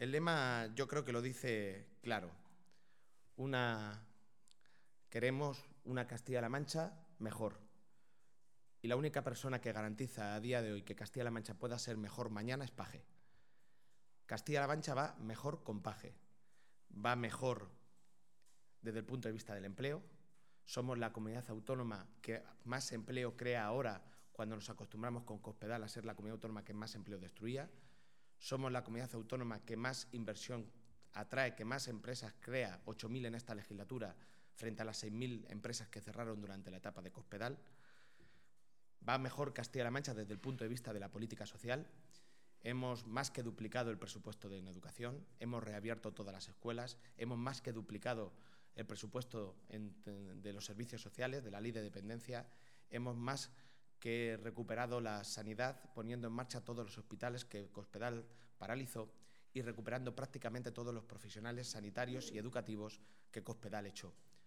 El lema yo creo que lo dice claro. Queremos una Castilla-La Mancha mejor. Y la única persona que garantiza a día de hoy que Castilla-La Mancha pueda ser mejor mañana es Paje. Castilla-La Mancha va mejor con Paje. Va mejor desde el punto de vista del empleo. Somos la comunidad autónoma que más empleo crea ahora, cuando nos acostumbramos con Cospedal a ser la comunidad autónoma que más empleo destruía. Somos la comunidad autónoma que más inversión atrae, que más empresas crea, 8.000 en esta legislatura, frente a las 6.000 empresas que cerraron durante la etapa de Cospedal. Va mejor Castilla-La Mancha desde el punto de vista de la política social. Hemos más que duplicado el presupuesto en educación, hemos reabierto todas las escuelas, hemos más que duplicado el presupuesto de los servicios sociales, de la ley de dependencia, hemos más que recuperado la sanidad, poniendo en marcha todos los hospitales que Cospedal paralizó y recuperando prácticamente todos los profesionales sanitarios y educativos que Cospedal echó.